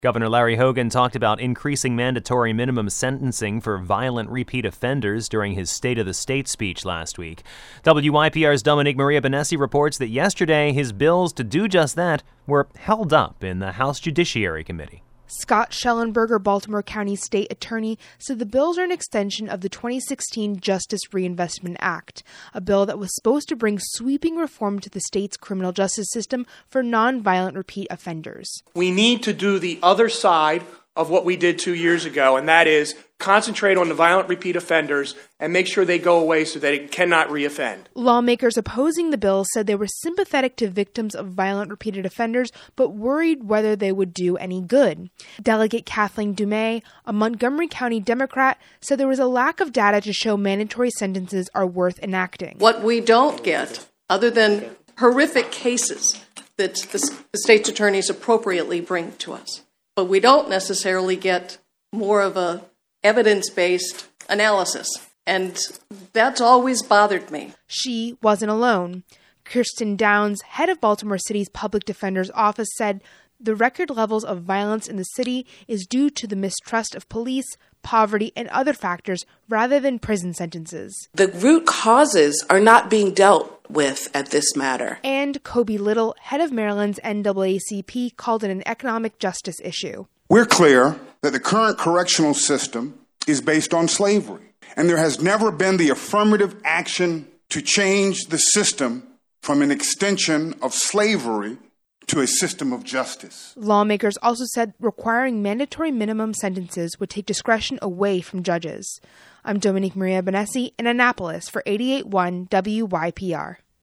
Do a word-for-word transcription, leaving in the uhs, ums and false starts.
Governor Larry Hogan talked about increasing mandatory minimum sentencing for violent repeat offenders during his State of the State speech last week. W Y P R's Dominique Maria Benessi reports that yesterday his bills to do just that were held up in the House Judiciary Committee. Scott Schellenberger, Baltimore County State Attorney, said the bills are an extension of the twenty sixteen Justice Reinvestment Act, a bill that was supposed to bring sweeping reform to the state's criminal justice system for nonviolent repeat offenders. We need to do the other side of what we did two years ago, and that is concentrate on the violent repeat offenders and make sure they go away so that it cannot reoffend. Lawmakers opposing the bill said they were sympathetic to victims of violent repeated offenders, but worried whether they would do any good. Delegate Kathleen Dumais, a Montgomery County Democrat, said there was a lack of data to show mandatory sentences are worth enacting. What we don't get, other than horrific cases that the, the state's attorneys appropriately bring to us, but we don't necessarily get more of a evidence-based analysis. And that's always bothered me. She wasn't alone. Kirsten Downs, head of Baltimore City's Public Defender's Office, said the record levels of violence in the city is due to the mistrust of police, poverty, and other factors rather than prison sentences. The root causes are not being dealt with at this matter. And Kobe Little, head of Maryland's N double A C P, called it an economic justice issue. We're clear that the current correctional system is based on slavery, and there has never been the affirmative action to change the system from an extension of slavery to a system of justice. Lawmakers also said requiring mandatory minimum sentences would take discretion away from judges. I'm Dominique Maria Benessi in Annapolis for eighty-eight point one W Y P R.